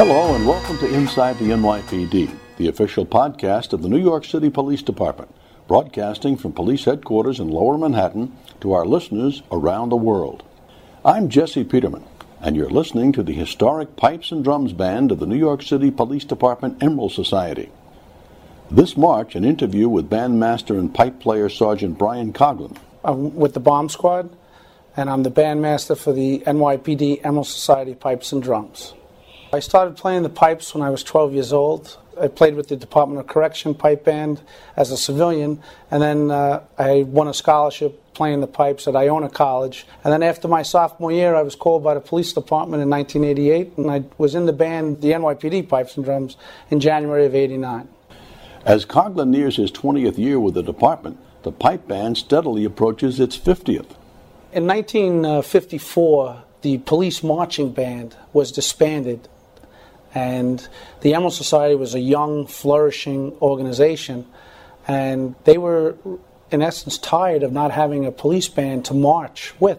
Hello and welcome to Inside the NYPD, the official podcast of the New York City Police Department, broadcasting from police headquarters in Lower Manhattan to our listeners around the world. I'm Jesse Peterman, and you're listening to the historic Pipes and Drums Band of the New York City Police Department Emerald Society. This March, an interview with bandmaster and pipe player Sergeant Brian Coughlin. I'm with the Bomb Squad, and I'm the bandmaster for the NYPD Emerald Society Pipes and Drums. I started playing the pipes when I was 12 years old. I played with the Department of Correction pipe band as a civilian, and then I won a scholarship playing the pipes at Iona College. And then after my sophomore year, I was called by the police department in 1988, and I was in the band, the NYPD Pipes and Drums, in January of '89. As Coughlin nears his 20th year with the department, the pipe band steadily approaches its 50th. In 1954, the police marching band was disbanded, and the Emerald Society was a young, flourishing organization, and they were, in essence, tired of not having a police band to march with.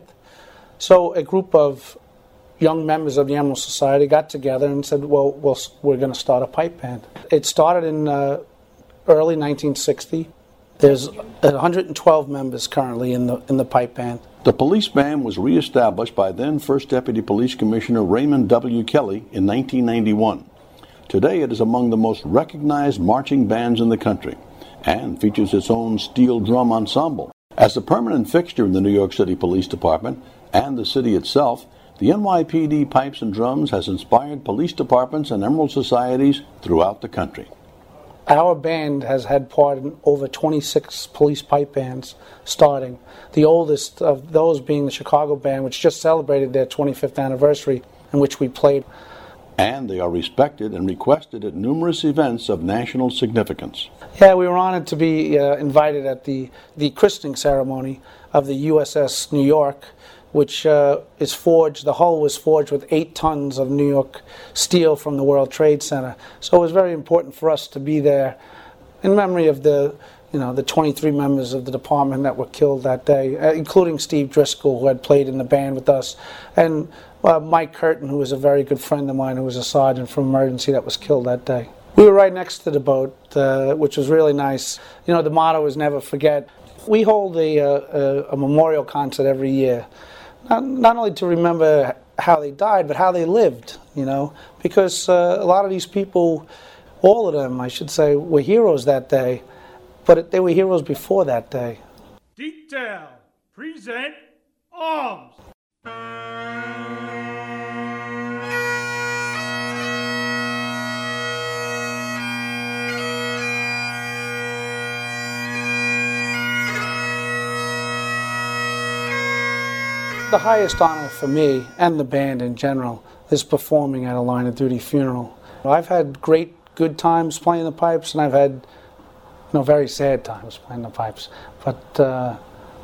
So a group of young members of the Emerald Society got together and said, well, we're going to start a pipe band. It started in early 1960. There's 112 members currently in the pipe band. The police band was reestablished by then First Deputy Police Commissioner Raymond W. Kelly in 1991. Today it is among the most recognized marching bands in the country and features its own steel drum ensemble. As a permanent fixture in the New York City Police Department and the city itself, the NYPD Pipes and Drums has inspired police departments and Emerald Societies throughout the country. Our band has had part in over 26 police pipe bands starting, the oldest of those being the Chicago band, which just celebrated their 25th anniversary, in which we played. And they are respected and requested at numerous events of national significance. Yeah, we were honored to be invited at the christening ceremony of the USS New York, which is forged. The hull was forged with 8 tons of New York steel from the World Trade Center. So it was very important for us to be there in memory of the 23 members of the department that were killed that day, including Steve Driscoll, who had played in the band with us, and Mike Curtin, who was a very good friend of mine, who was a sergeant from emergency that was killed that day. We were right next to the boat, which was really nice. You know, the motto is never forget. We hold a memorial concert every year. Not only to remember how they died, but how they lived, because a lot of these people, all of them, I should say, were heroes that day, but they were heroes before that day. Detail, present, arms. The highest honor for me and the band in general is performing at a line of duty funeral. I've had great good times playing the pipes, and I've had very sad times playing the pipes. But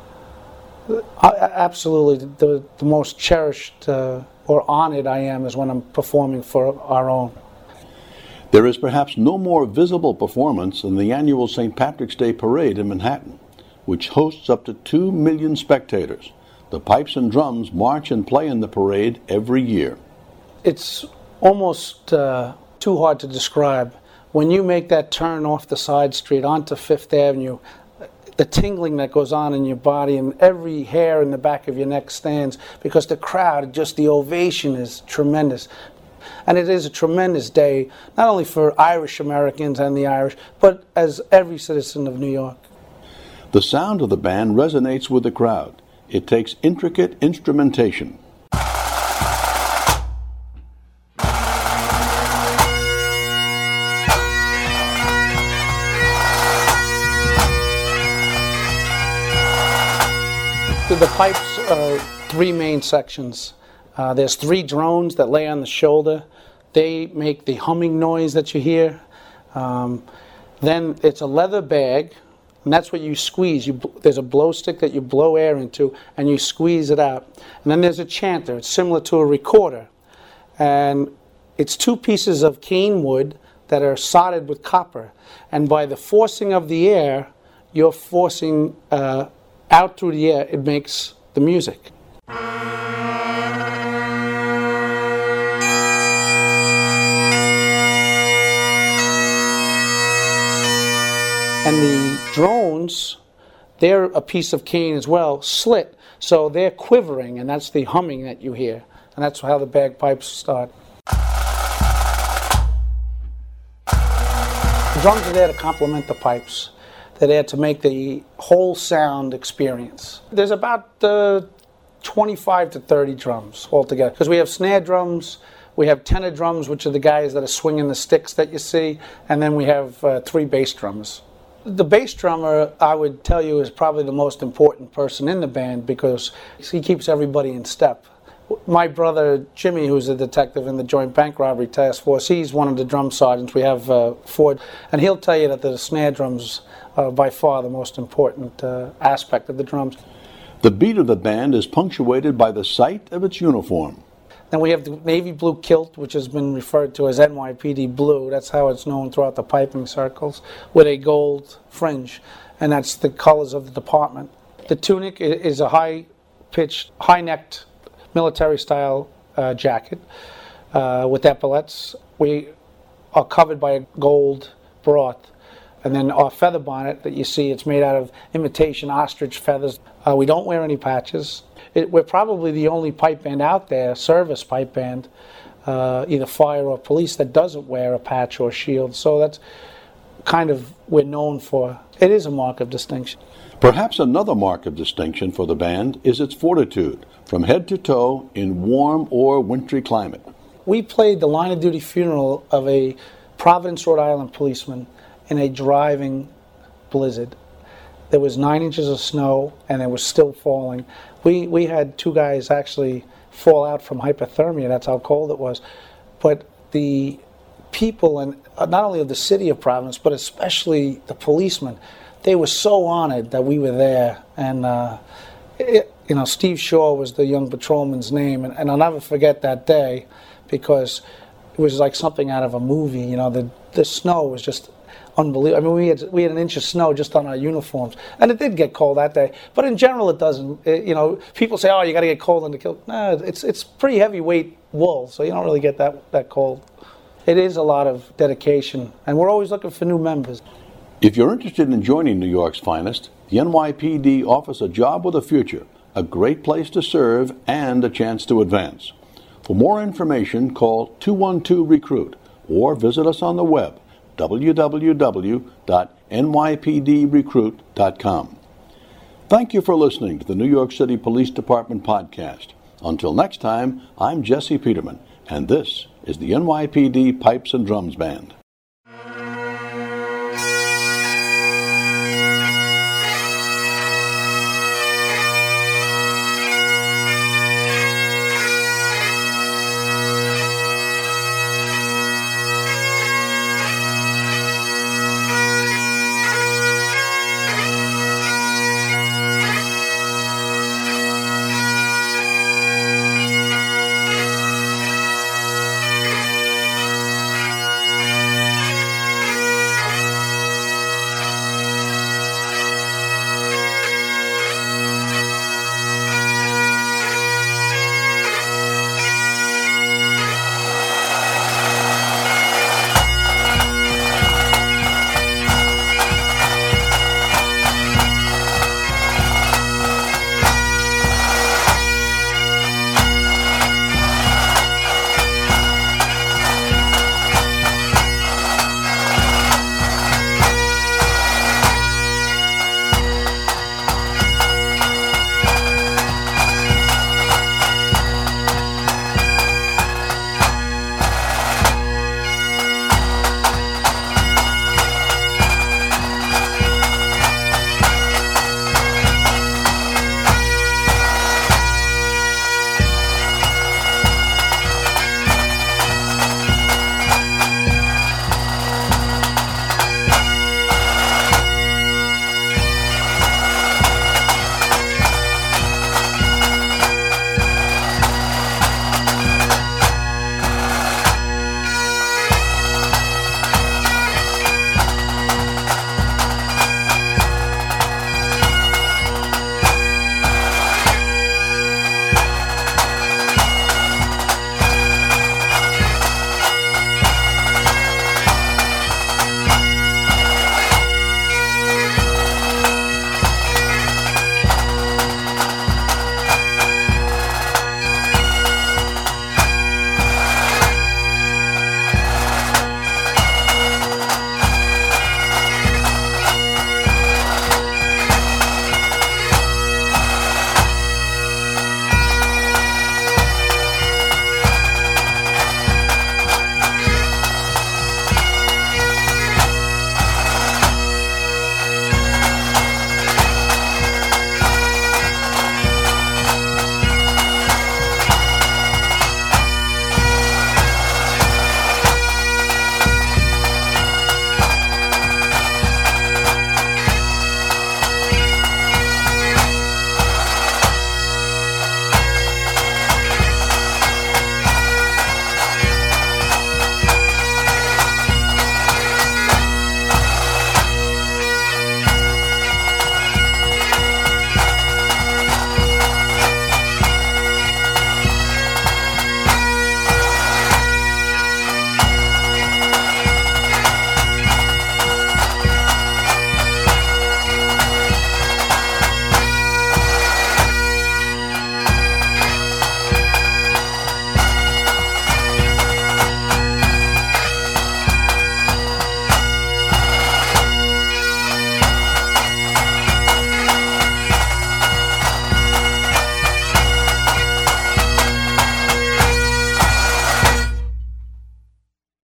absolutely the most cherished or honored I am is when I'm performing for our own. There is perhaps no more visible performance than the annual St. Patrick's Day Parade in Manhattan, which hosts up to 2 million spectators. The Pipes and Drums march and play in the parade every year. It's almost too hard to describe. When you make that turn off the side street onto Fifth Avenue, the tingling that goes on in your body and every hair in the back of your neck stands because the crowd, just the ovation is tremendous. And it is a tremendous day, not only for Irish Americans and the Irish, but as every citizen of New York. The sound of the band resonates with the crowd. It takes intricate instrumentation. The pipes are 3 main sections. There's 3 drones that lay on the shoulder. They make the humming noise that you hear. Then it's a leather bag, and that's what you squeeze. There's a blow stick that you blow air into, and you squeeze it out. And then there's a chanter. It's similar to a recorder. And it's 2 pieces of cane wood that are soldered with copper. And by the forcing of the air, you're forcing out through the air, it makes the music. bones, they're a piece of cane as well, slit. So they're quivering, and that's the humming that you hear. And that's how the bagpipes start. The drums are there to complement the pipes. They're there to make the whole sound experience. There's about 25 to 30 drums altogether. Because we have snare drums, we have tenor drums, which are the guys that are swinging the sticks that you see, and then we have 3 bass drummers. The bass drummer, I would tell you, is probably the most important person in the band because he keeps everybody in step. My brother Jimmy, who's a detective in the Joint Bank Robbery Task Force, he's one of the drum sergeants. We have Ford, and he'll tell you that the snare drums are by far the most important aspect of the drums. The beat of the band is punctuated by the sight of its uniform. Then we have the navy blue kilt, which has been referred to as NYPD blue. That's how it's known throughout the piping circles, with a gold fringe, and that's the colors of the department. The tunic is a high-pitched, high-necked military-style jacket with epaulets. We are covered by a gold broth. And then our feather bonnet that you see, it's made out of imitation ostrich feathers. We don't wear any patches. We're probably the only pipe band out there, service pipe band, either fire or police, that doesn't wear a patch or shield. So that's kind of we're known for. It is a mark of distinction. Perhaps another mark of distinction for the band is its fortitude, from head to toe in warm or wintry climate. We played the line of duty funeral of a Providence, Rhode Island policeman in a driving blizzard. There was 9 inches of snow and it was still falling. We had 2 guys actually fall out from hypothermia. That's how cold it was. But the people, and not only of the city of Providence, but especially the policemen, they were so honored that we were there. And Steve Shaw was the young patrolman's name, and I'll never forget that day because it was like something out of a movie. You know, the snow was just unbelievable. I mean, we had an inch of snow just on our uniforms, and it did get cold that day. But in general, it doesn't. People say, "Oh, you got to get cold in the kilt." No, it's pretty heavyweight wool, so you don't really get that cold. It is a lot of dedication, and we're always looking for new members. If you're interested in joining New York's finest, the NYPD offers a job with a future, a great place to serve, and a chance to advance. For more information, call 212-RECRUIT or visit us on the web, www.nypdrecruit.com. Thank you for listening to the New York City Police Department podcast. Until next time, I'm Jesse Peterman, and this is the NYPD Pipes and Drums Band.